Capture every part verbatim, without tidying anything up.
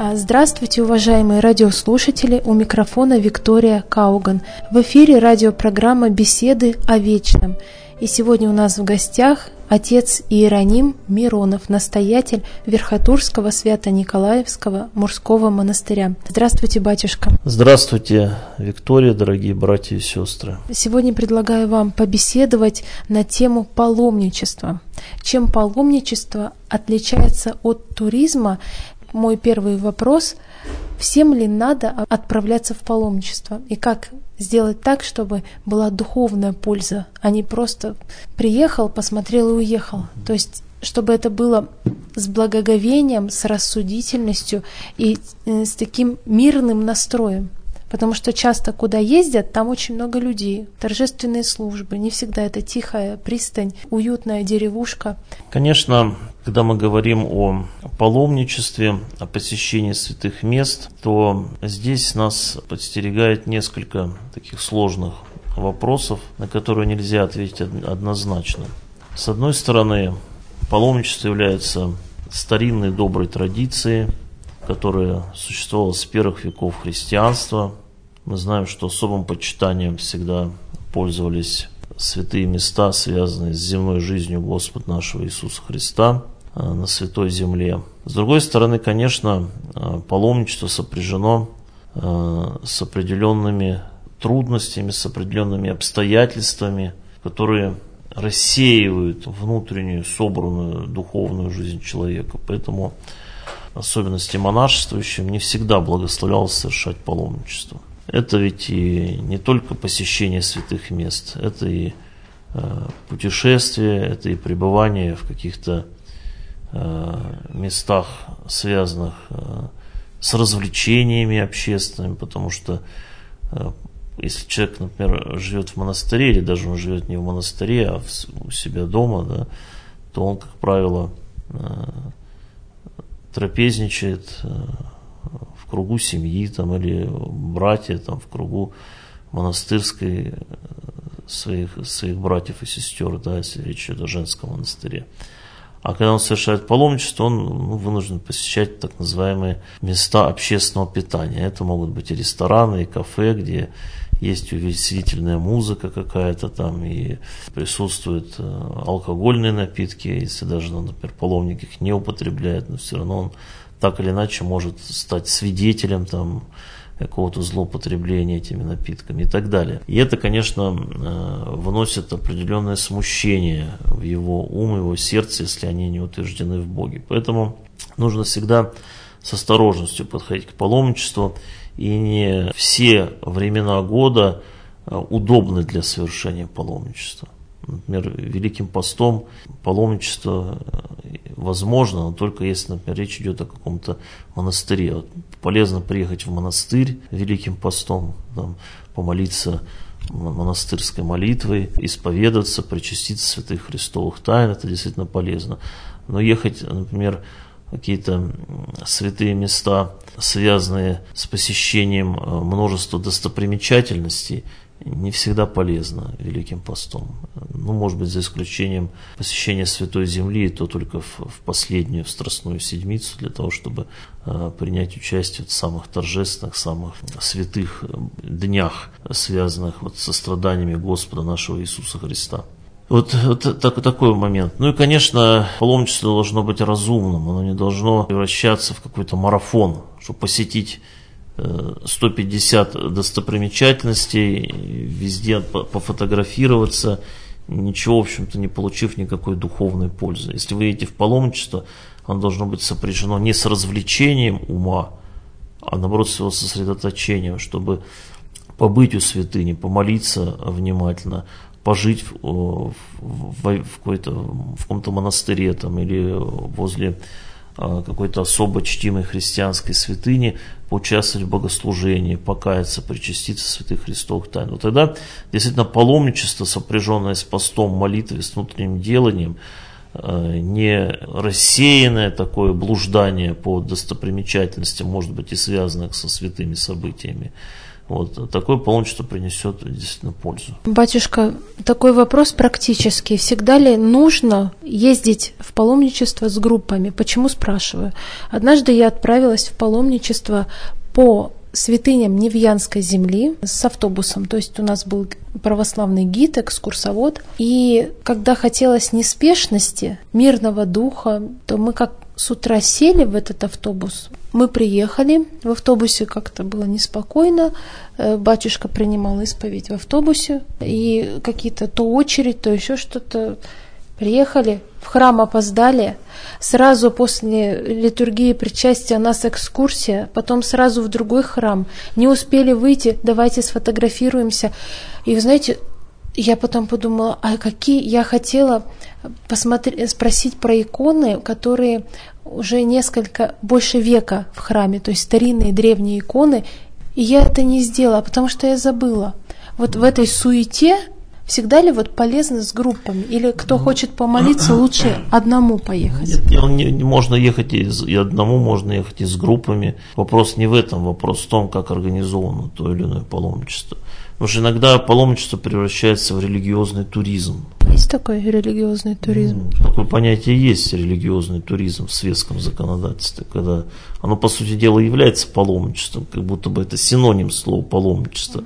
Здравствуйте, уважаемые радиослушатели, у микрофона Виктория Кауган. В эфире радиопрограмма «Беседы о вечном». И сегодня у нас в гостях отец Иероним Миронов, настоятель Верхотурского Свято-Николаевского мужского монастыря. Здравствуйте, батюшка. Здравствуйте, Виктория, дорогие братья и сестры. Сегодня предлагаю вам побеседовать на тему паломничества. Чем паломничество отличается от туризма? Мой первый вопрос: всем ли надо отправляться в паломничество? И как сделать так, чтобы была духовная польза, а не просто приехал, посмотрел и уехал? То есть, чтобы это было с благоговением, с рассудительностью и с таким мирным настроем. Потому что часто, куда ездят, там очень много людей, торжественные службы. Не всегда это тихая пристань, уютная деревушка. Конечно, когда мы говорим о паломничестве, о посещении святых мест, то здесь нас подстерегает несколько таких сложных вопросов, на которые нельзя ответить однозначно. С одной стороны, паломничество является старинной доброй традицией, которая существовала с первых веков христианства. Мы знаем, что особым почитанием всегда пользовались святые места, связанные с земной жизнью Господа нашего Иисуса Христа на святой земле. С другой стороны, конечно, паломничество сопряжено с определенными трудностями, с определенными обстоятельствами, которые рассеивают внутреннюю, собранную духовную жизнь человека. Поэтому особенности монашествующим не всегда благословлялось совершать паломничество. Это ведь и не только посещение святых мест, это и э, путешествие, это и пребывание в каких-то э, местах, связанных э, с развлечениями общественными, потому что э, если человек, например, живет в монастыре, или даже он живет не в монастыре, а в, у себя дома, да, то он, как правило, э, трапезничает в кругу семьи там, или братья там, в кругу монастырской своих, своих братьев и сестер, да, если речь идет о женском монастыре. А когда он совершает паломничество, он ну, вынужден посещать так называемые места общественного питания. Это могут быть и рестораны, и кафе, где есть увеселительная музыка какая-то там, и присутствуют алкогольные напитки, если даже, например, паломник их не употребляет, но все равно он так или иначе может стать свидетелем там какого-то злоупотребления этими напитками и так далее. И это, конечно, вносит определенное смущение в его ум, его сердце, если они не утверждены в Боге. Поэтому нужно всегда с осторожностью подходить к паломничеству, и не все времена года удобны для совершения паломничества. Например, Великим постом паломничество возможно, но только если, например, речь идет о каком-то монастыре. Вот полезно приехать в монастырь Великим постом, там, помолиться монастырской молитвой, исповедаться, причаститься святых христовых тайн, это действительно полезно. Но ехать, например, какие-то святые места, связанные с посещением множества достопримечательностей, не всегда полезно Великим постом. Ну, может быть, за исключением посещения Святой Земли, и то только в, в последнюю, в Страстную Седмицу, для того, чтобы э, принять участие в самых торжественных, самых святых днях, связанных вот со страданиями Господа нашего Иисуса Христа. Вот, вот так, такой момент. Ну и, конечно, паломничество должно быть разумным, оно не должно превращаться в какой-то марафон, чтобы посетить сто пятьдесят достопримечательностей, везде пофотографироваться, ничего, в общем-то, не получив никакой духовной пользы. Если вы едете в паломничество, оно должно быть сопряжено не с развлечением ума, а наоборот с его сосредоточением, чтобы побыть у святыни, помолиться внимательно, пожить в, в, в, в, какой-то, в каком-то монастыре там, или возле какой-то особо чтимой христианской святыни, поучаствовать в богослужении, покаяться, причаститься святых христовых тайн. Вот тогда действительно паломничество, сопряженное с постом, молитвой, с внутренним деланием, не рассеянное такое блуждание по достопримечательностям, может быть, и связанных со святыми событиями, Вот, такое паломничество принесет действительно пользу. Батюшка, такой вопрос практический. Всегда ли нужно ездить в паломничество с группами? Почему спрашиваю? Однажды я отправилась в паломничество по святыням Невьянской земли с автобусом. То есть у нас был православный гид, экскурсовод. И когда хотелось неспешности, мирного духа, то мы как с утра сели в этот автобус. Мы приехали, в автобусе как-то было неспокойно, батюшка принимал исповедь в автобусе, и какие-то то очередь, то еще что-то. Приехали, в храм опоздали, сразу после литургии причастия у нас экскурсия, потом сразу в другой храм, не успели выйти, давайте сфотографируемся. И вы знаете, я потом подумала, а какие, я хотела посмотреть, спросить про иконы, которые уже несколько, больше века в храме, то есть старинные древние иконы, и я это не сделала, потому что я забыла. Вот в этой суете всегда ли вот полезно с группами? Или кто хочет помолиться, лучше одному поехать? Нет, не, не, можно ехать и, и одному, можно ехать и с группами. Вопрос не в этом, вопрос в том, как организовано то или иное паломничество. Потому что иногда паломничество превращается в религиозный туризм. Есть такой религиозный туризм? Такое понятие есть, религиозный туризм в светском законодательстве, когда оно, по сути дела, является паломничеством, как будто бы это синоним слова паломничество.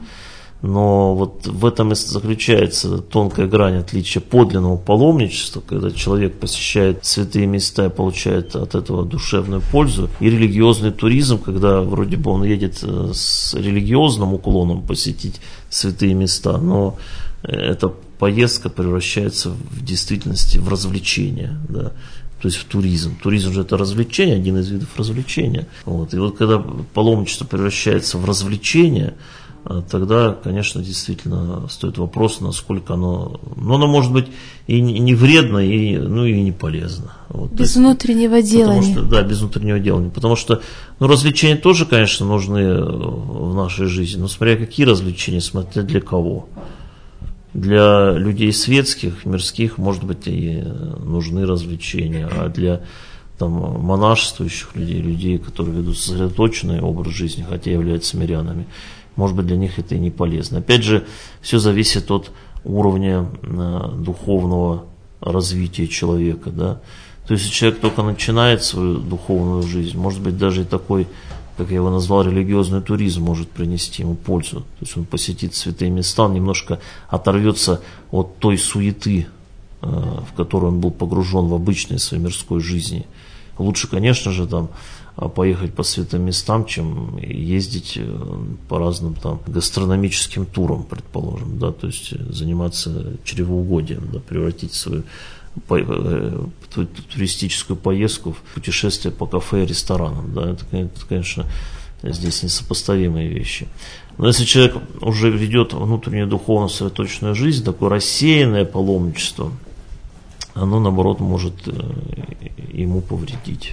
Но вот в этом и заключается тонкая грань отличия подлинного паломничества, когда человек посещает святые места и получает от этого душевную пользу, и религиозный туризм, когда вроде бы он едет с религиозным уклоном посетить святые места, но эта поездка превращается в действительности в развлечение, да. То есть в туризм. Туризм же это развлечение, один из видов развлечения. Вот. И вот когда паломничество превращается в развлечение, тогда, конечно, действительно стоит вопрос, насколько оно, ну, оно может быть и не вредно, и, ну, и не полезно. Вот. Без есть, внутреннего делания. Что, да, без внутреннего делания. Потому что, ну, развлечения тоже, конечно, нужны в нашей жизни. Но смотря какие развлечения, смотря для кого. Для людей светских, мирских, может быть, и нужны развлечения, а для там, монашествующих людей, людей, которые ведут сосредоточенный образ жизни, хотя являются мирянами, может быть, для них это и не полезно. Опять же, все зависит от уровня э, духовного развития человека. Да? То есть, если человек только начинает свою духовную жизнь, может быть, даже и такой, как я его назвал, религиозный туризм может принести ему пользу. То есть, он посетит святые места, он немножко оторвется от той суеты, э, в которую он был погружен в обычной своей мирской жизни. Лучше, конечно же, там, поехать по святым местам, чем ездить по разным там гастрономическим турам, предположим, да, то есть заниматься чревоугодием, да, превратить свою по, туристическую поездку в путешествие по кафе и ресторанам, да, это, это, конечно, здесь несопоставимые вещи. Но если человек уже ведет внутреннюю духовно сосредоточенную жизнь, такое рассеянное паломничество, оно, наоборот, может ему повредить.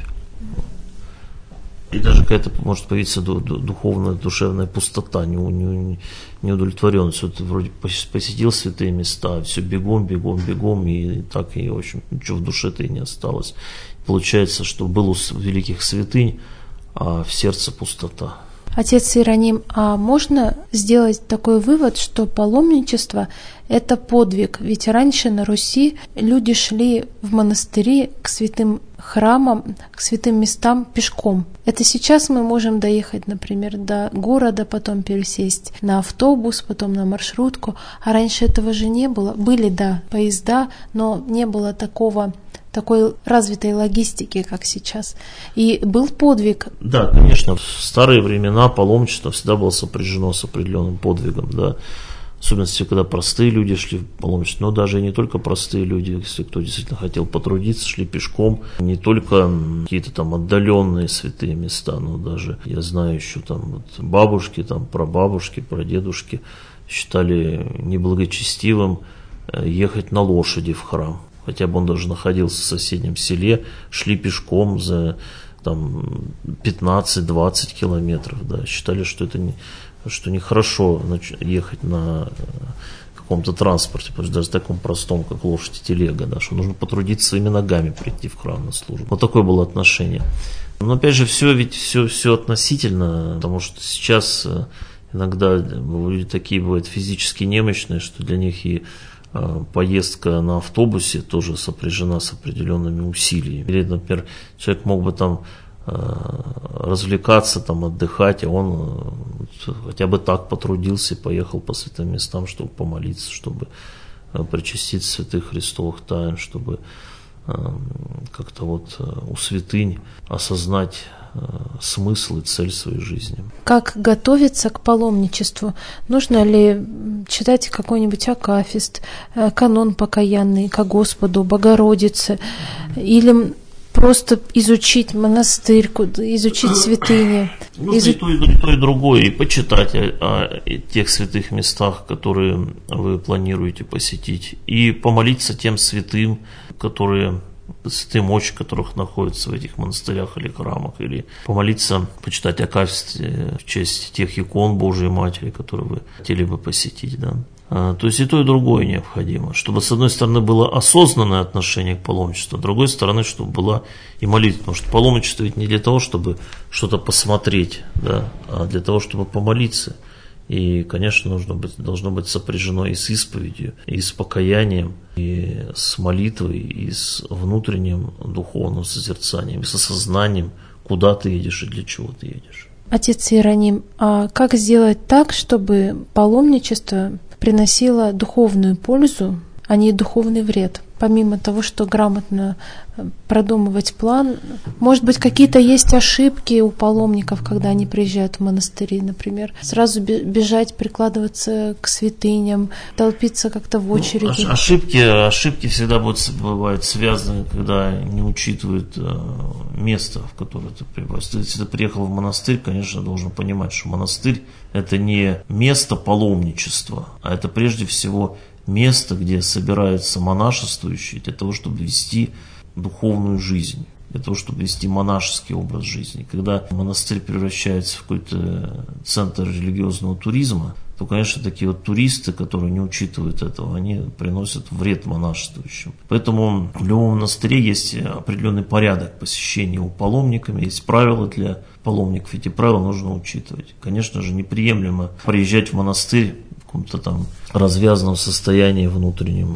И даже какая-то может появиться духовная, душевная пустота, неудовлетворенность. Вот вроде посетил святые места, все бегом, бегом, бегом, и так, и, в общем, ничего в душе-то и не осталось. Получается, что было у великих святынь, а в сердце пустота. Отец Иероним, а можно сделать такой вывод, что паломничество – это подвиг? Ведь раньше на Руси люди шли в монастыри к святым храмам, к святым местам пешком. Это сейчас мы можем доехать, например, до города, потом пересесть на автобус, потом на маршрутку, а раньше этого же не было. Были, да, поезда, но не было такого такой развитой логистики, как сейчас. И был подвиг. Да, конечно, в старые времена паломничество всегда было сопряжено с определенным подвигом, да. В особенности, когда простые люди шли в паломничество, но даже и не только простые люди, если кто действительно хотел потрудиться, шли пешком, не только какие-то там отдаленные святые места, но даже, я знаю, еще там вот бабушки, там прабабушки, прадедушки считали неблагочестивым ехать на лошади в храм. Хотя бы он даже находился в соседнем селе, шли пешком за там, пятнадцать-двадцать километров. Да. Считали, что это не, что нехорошо ехать на каком-то транспорте, потому что даже таком простом, как лошадь и телега, да, что нужно потрудиться своими ногами прийти в храм на службу. Вот такое было отношение. Но опять же, все ведь все, все относительно, потому что сейчас иногда люди такие бывают физически немощные, что для них и поездка на автобусе тоже сопряжена с определенными усилиями. Или, например, человек мог бы там развлекаться, там, отдыхать, а он хотя бы так потрудился и поехал по святым местам, чтобы помолиться, чтобы причаститься святых Христовых тайн, чтобы как-то вот у святынь осознать смысл и цель своей жизни. Как готовиться к паломничеству? Нужно ли читать какой-нибудь акафист, канон покаянный ко Господу, Богородице, или просто изучить монастырь, изучить святыни? Нужно Изу... и, то, и то, и другое, и почитать о, о тех святых местах, которые вы планируете посетить, и помолиться тем святым, которые... святые мощи, которых находятся в этих монастырях или храмах, или помолиться, почитать акафист в честь тех икон Божией Матери, которые вы хотели бы посетить. Да? А, то есть и то, и другое необходимо, чтобы с одной стороны было осознанное отношение к паломничеству, с другой стороны, чтобы была и молитва, потому что паломничество ведь не для того, чтобы что-то посмотреть, да? А для того, чтобы помолиться. И, конечно, нужно быть, должно быть сопряжено и с исповедью, и с покаянием, и с молитвой, и с внутренним духовным созерцанием, и с осознанием, куда ты едешь и для чего ты едешь. Отец Иероним, а как сделать так, чтобы паломничество приносило духовную пользу, а не духовный вред? Помимо того, что грамотно продумывать план, может быть, какие-то есть ошибки у паломников, когда они приезжают в монастыри, например, сразу бежать, прикладываться к святыням, толпиться как-то в очереди. Ну, ошибки, ошибки всегда будут, бывают связаны, когда не учитывают место, в которое ты прибываешь. Если ты приехал в монастырь, конечно, должен понимать, что монастырь – это не место паломничества, а это прежде всего место, где собираются монашествующие для того, чтобы вести духовную жизнь, для того, чтобы вести монашеский образ жизни. Когда монастырь превращается в какой-то центр религиозного туризма, то, конечно, такие вот туристы, которые не учитывают этого, они приносят вред монашествующим. Поэтому в любом монастыре есть определенный порядок посещения его паломниками, есть правила для паломников, эти правила нужно учитывать. Конечно же, неприемлемо приезжать в монастырь в каком-то там развязанном состоянии внутреннем.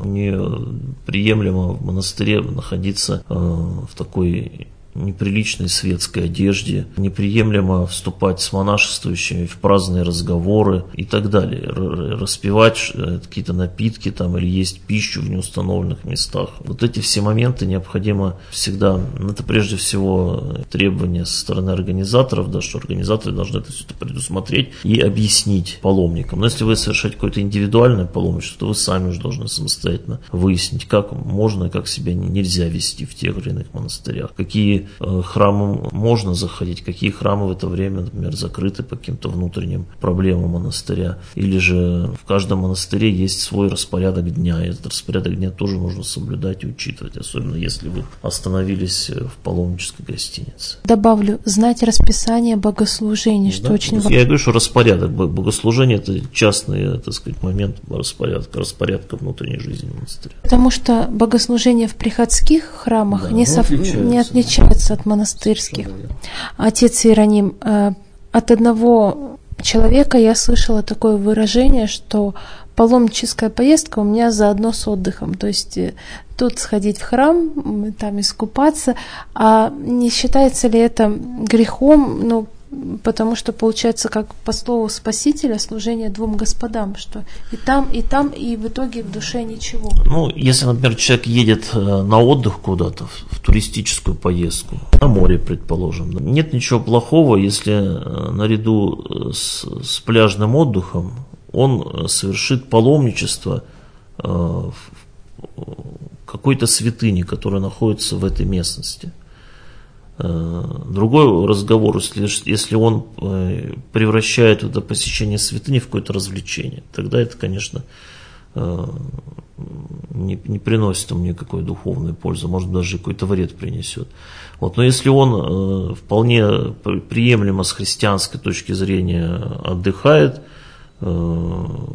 Неприемлемо в монастыре находиться э, в такой неприличной светской одежде, неприемлемо вступать с монашествующими в праздные разговоры и так далее, распивать какие-то напитки там или есть пищу в неустановленных местах. Вот эти все моменты необходимо всегда, это прежде всего требования со стороны организаторов, да, что организаторы должны это все это предусмотреть и объяснить паломникам. Но если вы совершаете какое-то индивидуальное паломничество, то вы сами уже должны самостоятельно выяснить, как можно и как себя нельзя вести в тех или иных монастырях, какие храмам можно заходить, какие храмы в это время, например, закрыты по каким-то внутренним проблемам монастыря. Или же в каждом монастыре есть свой распорядок дня, и этот распорядок дня тоже нужно соблюдать и учитывать, особенно если вы остановились в паломнической гостинице. Добавлю, знать расписание богослужений, что да? очень важно. Я говорю, что распорядок богослужения – это частный, так сказать, момент распорядка, распорядка внутренней жизни монастыря. Потому что богослужение в приходских храмах да, не, сов... не отличается от монастырских. Отец Иероним, от одного человека я слышала такое выражение, что паломническая поездка у меня заодно с отдыхом. То есть тут сходить в храм, там искупаться. А не считается ли это грехом? Ну, потому что получается, как по слову Спасителя, служение двум господам, что и там, и там, и в итоге в душе ничего. Ну, если, например, человек едет на отдых куда-то, в туристическую поездку, на море, предположим, нет ничего плохого, если наряду с, с пляжным отдыхом он совершит паломничество в какой-то святыне, которая находится в этой местности. Другой разговор, если, если он превращает это посещение святыни в какое-то развлечение, тогда это, конечно, не, не приносит ему никакой духовной пользы, может даже какой-то вред принесет. Вот. Но если он вполне приемлемо с христианской точки зрения отдыхает,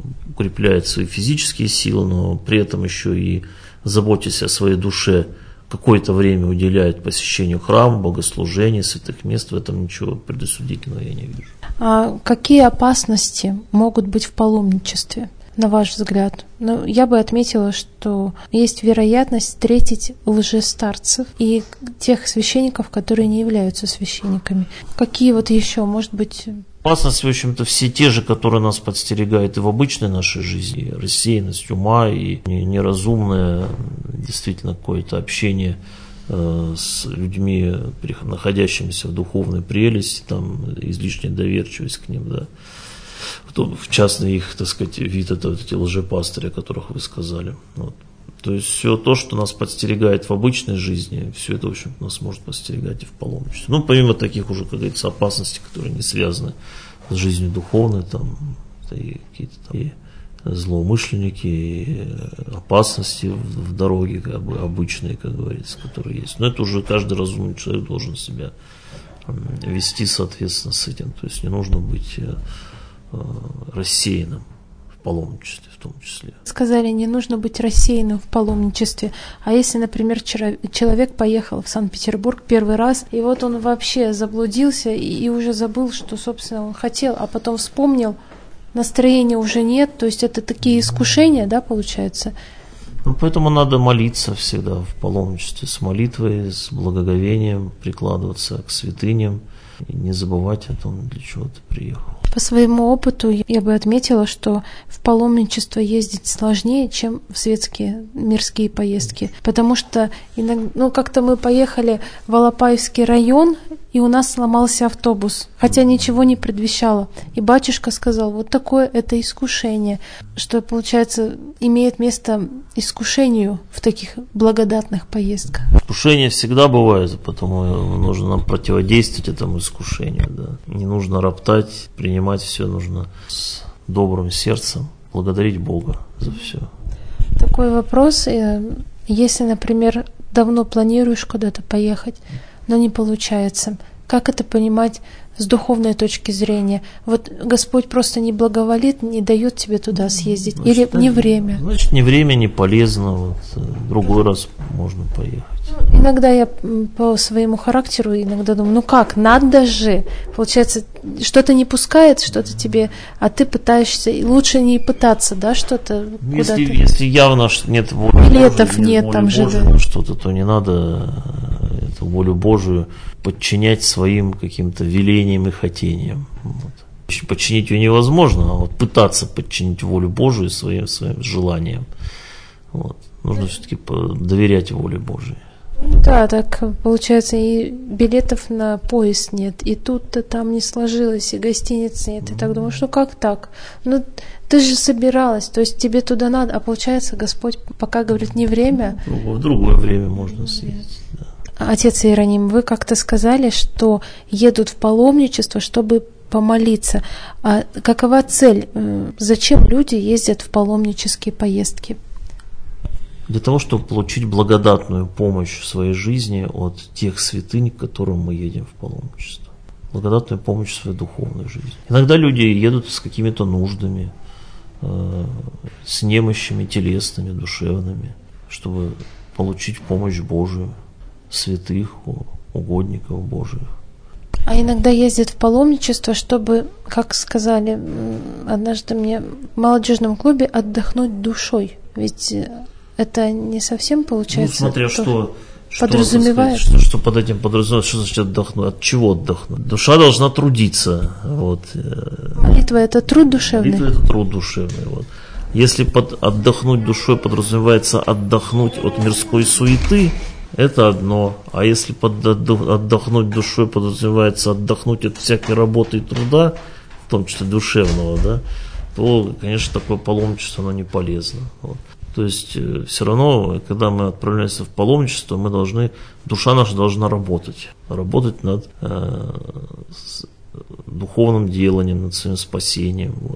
укрепляет свои физические силы, но при этом еще и заботясь о своей душе, какое-то время уделяют посещению храма, богослужений, святых мест, в этом ничего предосудительного я не вижу. А какие опасности могут быть в паломничестве, на ваш взгляд? Ну, я бы отметила, что есть вероятность встретить лжестарцев и тех священников, которые не являются священниками. Какие вот еще, может быть... Опасности, в общем-то, все те же, которые нас подстерегают и в обычной нашей жизни. Рассеянность ума и неразумное действительно какое-то общение э, с людьми, находящимися в духовной прелести, там, излишняя доверчивость к ним, да. В частности, их, так сказать, вид, это вот эти лжепастыри, о которых вы сказали. Вот. То есть все то, что нас подстерегает в обычной жизни, все это, в общем, нас может подстерегать и в паломничестве. Ну, помимо таких уже, как говорится, опасностей, которые не связаны с жизнью духовной, там, и какие-то там и злоумышленники, и опасности в, в дороге, как бы, обычные, как говорится, которые есть. Но это уже каждый разумный человек должен себя вести соответственно с этим. То есть не нужно быть рассеянным в паломничестве в том числе. Сказали, не нужно быть рассеянным в паломничестве. А если, например, человек поехал в Санкт-Петербург первый раз, и вот он вообще заблудился и, и уже забыл, что, собственно, он хотел, а потом вспомнил, настроения уже нет, то есть это такие искушения, да, получается? Ну, поэтому надо молиться всегда в паломничестве, с молитвой, с благоговением, прикладываться к святыням и не забывать о том, для чего ты приехал. По своему опыту я бы отметила, что в паломничество ездить сложнее, чем в светские мирские поездки. Потому что иногда, ну, как-то мы поехали в Алапаевский район, и у нас сломался автобус, хотя ничего не предвещало. И батюшка сказал, вот такое это искушение, что, получается, имеет место искушению в таких благодатных поездках. Искушения всегда бывают, потому нужно нам противодействовать этому искушению. Да. Не нужно роптать, принимать все нужно с добрым сердцем, благодарить Бога за все. Такой вопрос, если, например, давно планируешь куда-то поехать, но не получается, как это понимать с духовной точки зрения? Вот Господь просто не благоволит, не дает тебе туда съездить, значит, или не время? Значит, не время, не полезно, вот, другой раз можно поехать. Иногда я по своему характеру иногда думаю, ну как, надо же. Получается, что-то не пускает, что-то тебе, а ты пытаешься, и лучше не пытаться, да, что-то если, куда-то. Если явно нет воли билетов Божьей, нет, нет там же Божьей, что-то, то не надо эту волю Божию подчинять своим каким-то велениям и хотениям. Вот. Подчинить ее невозможно, а вот пытаться подчинить волю Божию своим, своим желаниям. Вот. Нужно все-таки доверять воле Божией. Да, так получается, и билетов на поезд нет, и тут-то там не сложилось, и гостиниц нет, и так думаешь, ну как так? Ну ты же собиралась, то есть тебе туда надо, а получается, Господь пока говорит, не время. В другое время можно съездить, да. Отец Иероним, вы как-то сказали, что едут в паломничество, чтобы помолиться. А какова цель? Зачем люди ездят в паломнические поездки? Для того, чтобы получить благодатную помощь в своей жизни от тех святынь, к которым мы едем в паломничество. Благодатную помощь в своей духовной жизни. Иногда люди едут с какими-то нуждами, э, с немощами телесными, душевными, чтобы получить помощь Божию, святых, угодников Божьих. А иногда ездят в паломничество, чтобы, как сказали однажды мне, в молодежном клубе отдохнуть душой. Ведь это не совсем получается. Ну, смотря что, подразумевает. Что, что, что под этим подразумевает, что значит отдохнуть, от чего отдохнуть? Душа должна трудиться. Вот. Молитва – это труд душевный. Молитва – это труд душевный. Вот. Если под отдохнуть душой подразумевается отдохнуть от мирской суеты, это одно. А если под отдохнуть душой подразумевается отдохнуть от всякой работы и труда, в том числе душевного, да, то, конечно, такое паломничество, оно не полезно. Вот. То есть все равно, когда мы отправляемся в паломничество, мы должны, душа наша должна работать, работать над э, духовным деланием, над своим спасением. Вот.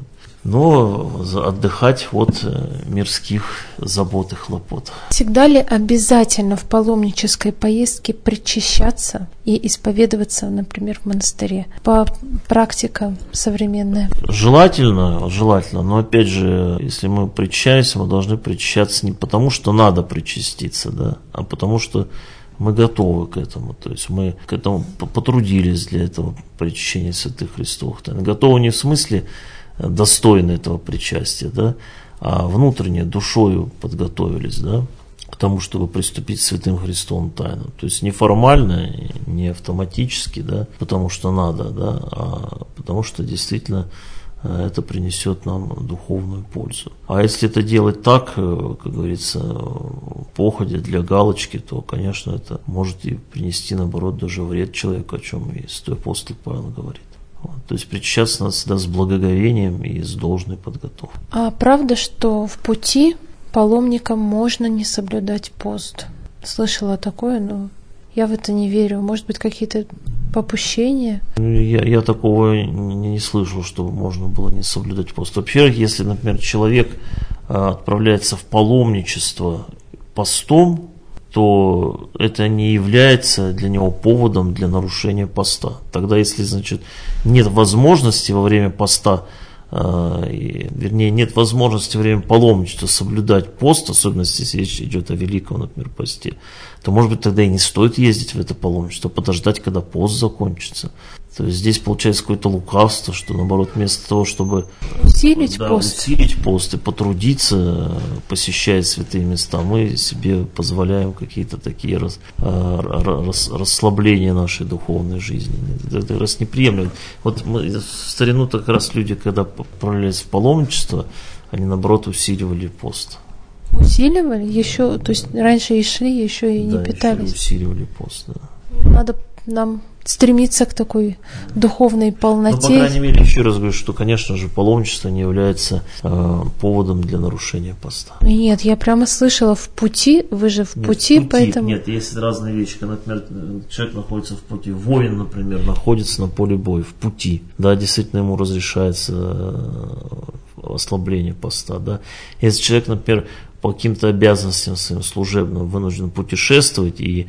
но отдыхать от мирских забот и хлопот. Всегда ли обязательно в паломнической поездке причащаться и исповедоваться, например, в монастыре? По практика современная. Желательно, желательно, но опять же, если мы причащаемся, мы должны причащаться не потому, что надо причаститься, да, а потому что мы готовы к этому, то есть мы к этому потрудились для этого причащения святых Христовых тайн. Готовы не в смысле достойны этого причастия, да, а внутренне, душою подготовились, да, к тому, чтобы приступить к святым Христовым тайнам. То есть не формально, не автоматически, да, потому что надо, да, а потому что действительно это принесет нам духовную пользу. А если это делать так, как говорится, походя для галочки, то, конечно, это может и принести, наоборот, даже вред человеку, о чем и святой апостол Павел говорит. Вот. То есть причащаться надо всегда с благоговением и с должной подготовкой. А правда, что в пути паломникам можно не соблюдать пост? Слышала такое, но я в это не верю. Может быть, какие-то попущения? Я, я такого не, не слышал, что можно было не соблюдать пост. Вообще, если, например, человек отправляется в паломничество постом, то это не является для него поводом для нарушения поста. Тогда, если, значит, нет возможности во время поста, э, и, вернее, нет возможности во время паломничества соблюдать пост, особенно если речь идет о великом, например, посте, то, может быть, тогда и не стоит ездить в это паломничество, подождать, когда пост закончится. То есть здесь получается какое-то лукавство, что, наоборот, вместо того, чтобы усилить, да, пост. усилить пост и потрудиться, посещая святые места, мы себе позволяем какие-то такие рас, рас, расслабления нашей духовной жизни. Это раз неприемлемо. Вот мы, в старину как раз люди, когда отправлялись в паломничество, они, наоборот, усиливали пост. Усиливали? Еще, то есть раньше и шли, еще и не да, питались? Еще усиливали пост, да. Надо нам стремиться к такой духовной полноте. Ну, по крайней мере, еще раз говорю, что, конечно же, паломничество не является э, поводом для нарушения поста. Нет, я прямо слышала в пути, вы же в нет, пути, в пути, поэтому... Нет, есть разные вещи. Когда, например, человек находится в пути, воин, например, находится на поле боя, в пути, да, действительно ему разрешается ослабление поста, да. Если человек, например, по каким-то обязанностям своим служебным вынужден путешествовать, и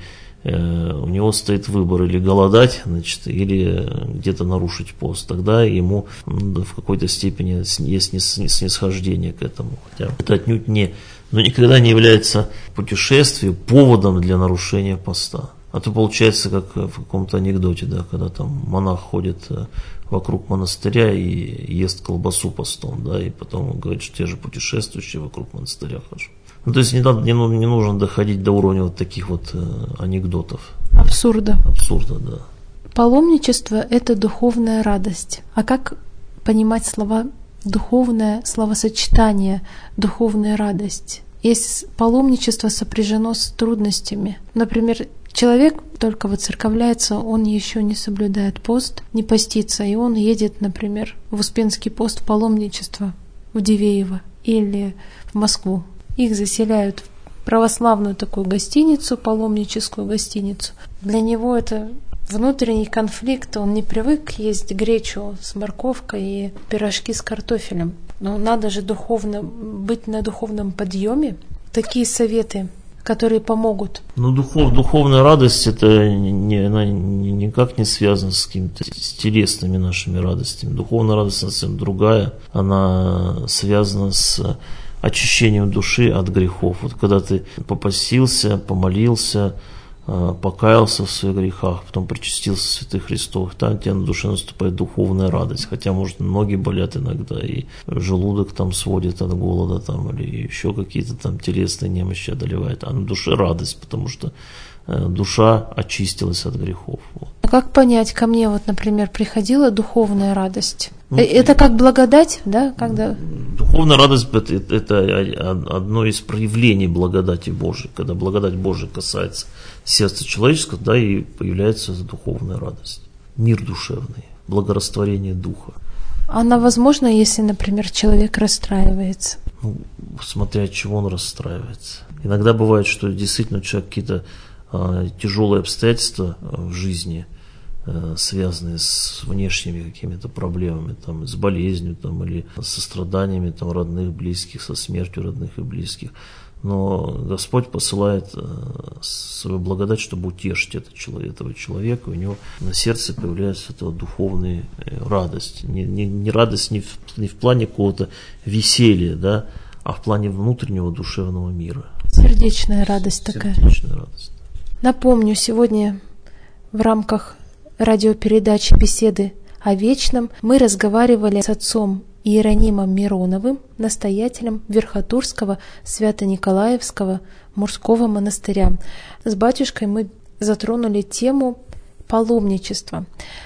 у него стоит выбор или голодать, значит, или где-то нарушить пост, тогда ему в какой-то степени есть снисхождение к этому. Хотя это отнюдь не, но никогда не является путешествие поводом для нарушения поста. А то получается, как в каком-то анекдоте, да, когда там монах ходит вокруг монастыря и ест колбасу постом, да, и потом он говорит, что я же путешествующий вокруг монастыря хожу. Ну, то есть не, надо, не, не нужно доходить до уровня вот таких вот э, анекдотов. Абсурда. Абсурда, да. Паломничество – это духовная радость. А как понимать слова духовное словосочетание, духовная радость? Если паломничество сопряжено с трудностями, например, человек только воцерковляется, он еще не соблюдает пост, не постится, и он едет, например, в Успенский пост в паломничество, в Дивеево или в Москву. Их заселяют в православную такую гостиницу, паломническую гостиницу. Для него это внутренний конфликт, он не привык есть гречу с морковкой и пирожки с картофелем. Но надо же духовно быть на духовном подъеме. Такие советы, которые помогут. Ну, духов, духовная радость, это не, она никак не связана с какими-то с телесными нашими радостями. Духовная радость совсем другая. Она связана с очищением души от грехов. Вот когда ты попастился, помолился, покаялся в своих грехах, потом причастился в святых Христовых, там у тебя на душе наступает духовная радость. Хотя, может, ноги болят иногда, и желудок там сводит от голода, там, или еще какие-то там телесные немощи одолевает. А на душе радость, потому что душа очистилась от грехов. Вот. А как понять, ко мне вот, например, приходила духовная радость? Ну, это как благодать, да? Когда... Духовная радость – это одно из проявлений благодати Божией. Когда благодать Божия касается сердца человеческого, да, и появляется духовная радость. Мир душевный, благорастворение духа. Она возможна, если, например, человек расстраивается? Ну, смотря от чего он расстраивается. Иногда бывает, что действительно человек какие-то а, тяжелые обстоятельства в жизни связанные с внешними какими-то проблемами, там, с болезнью там, или со страданиями там, родных, близких, со смертью родных и близких. Но Господь посылает свою благодать, чтобы утешить этого человека, этого человека, у него на сердце появляется эта духовная радость. Не, не, не радость не в, не в плане какого-то веселья, да, а в плане внутреннего душевного мира. Сердечная радость такая. Сердечная радость. Напомню, сегодня в рамках радиопередачи «Беседы о вечном» мы разговаривали с отцом Иеронимом Мироновым, настоятелем Верхотурского Свято-Николаевского мужского монастыря. С батюшкой мы затронули тему паломничества.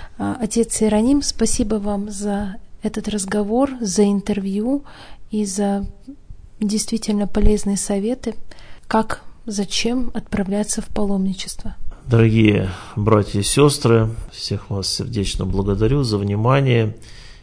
Отец Иероним, спасибо вам за этот разговор, за интервью и за действительно полезные советы, как, зачем отправляться в паломничество. Дорогие братья и сестры, всех вас сердечно благодарю за внимание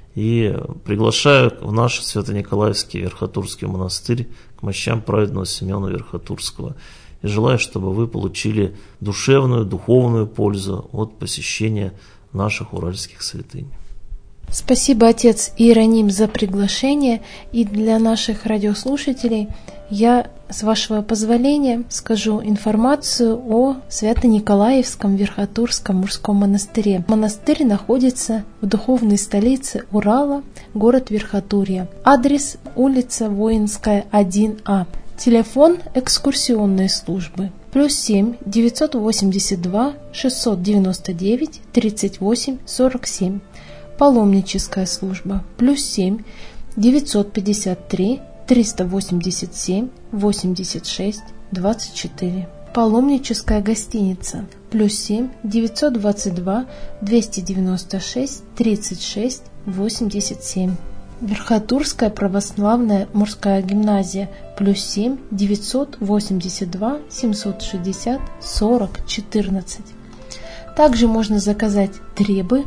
и приглашаю в наш Свято-Николаевский Верхотурский монастырь к мощам праведного Симеона Верхотурского. И желаю, чтобы вы получили душевную, духовную пользу от посещения наших уральских святынь. Спасибо, отец Иероним, за приглашение. И для наших радиослушателей я, с вашего позволения, скажу информацию о Свято-Николаевском Верхотурском мужском монастыре. Монастырь находится в духовной столице Урала, город Верхотурье. Адрес: улица Воинская, один А. Телефон экскурсионной службы: плюс семь девятьсот восемьдесят два шестьсот девяносто девять тридцать восемь сорок семь. Паломническая служба: плюс семь девятьсот пятьдесят три триста восемьдесят семь восемьдесят шесть двадцать четыре. Паломническая гостиница: плюс семь девятьсот двадцать два двести девяносто шесть тридцать шесть восемьдесят семь. Верхотурская православная мужская гимназия: плюс семь девятьсот восемьдесят два семьсот шестьдесят сорок четырнадцать. Также можно заказать требы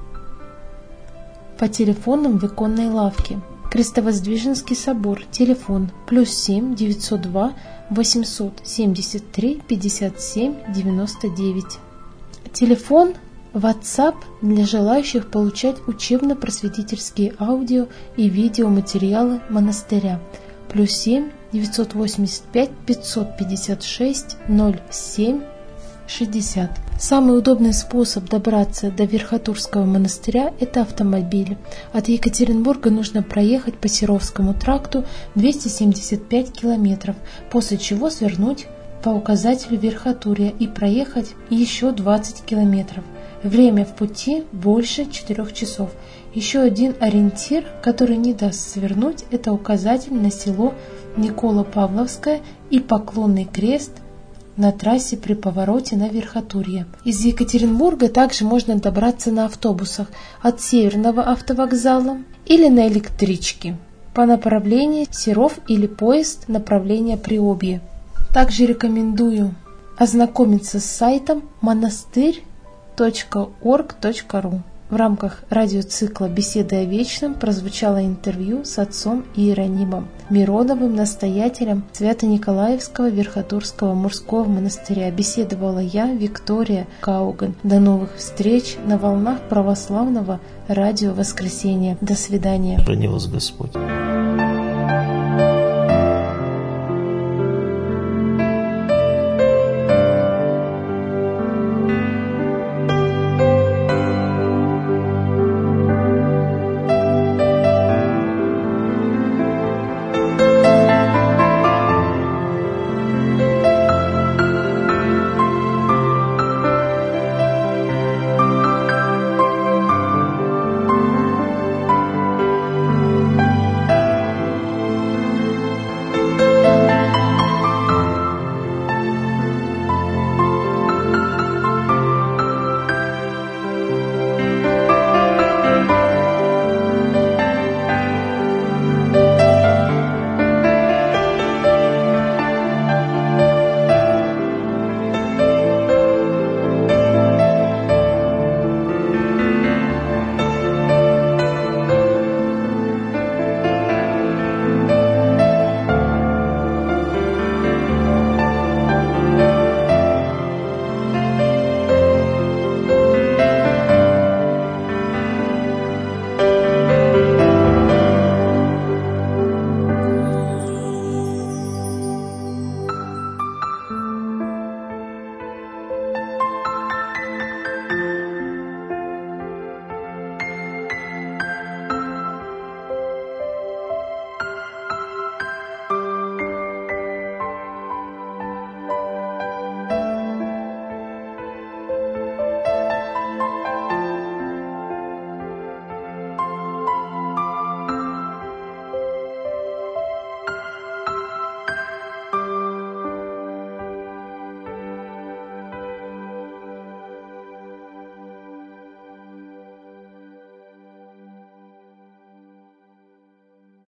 по телефонам в иконной лавке. Крестовоздвиженский собор: телефон: плюс семь девятьсот два восемьсот семьдесят три пятьдесят семь девяносто девять. Телефон WhatsApp для желающих получать учебно-просветительские аудио и видеоматериалы монастыря: плюс семь девятьсот восемьдесят пять пятьсот пятьдесят шесть ноль семь шестьдесят. Самый удобный способ добраться до Верхотурского монастыря – это автомобиль. От Екатеринбурга нужно проехать по Серовскому тракту двести семьдесят пять километров, после чего свернуть по указателю Верхотурья и проехать еще двадцать километров. Время в пути больше четырех часов. Еще один ориентир, который не даст свернуть, это указатель на село Николо-Павловское и Поклонный крест на трассе при повороте на Верхотурье. Из Екатеринбурга также можно добраться на автобусах от Северного автовокзала или на электричке по направлению Серов или поезд направления Приобье. Также рекомендую ознакомиться с сайтом монастырь точка орг точка ру. В рамках радиоцикла «Беседы о вечном» прозвучало интервью с отцом Иеронимом Мироновым, настоятелем Свято-Николаевского Верхотурского мужского монастыря. Беседовала я, Виктория Кауган. До новых встреч на волнах православного радио «Воскресенье». До свидания. Храни вас Господь.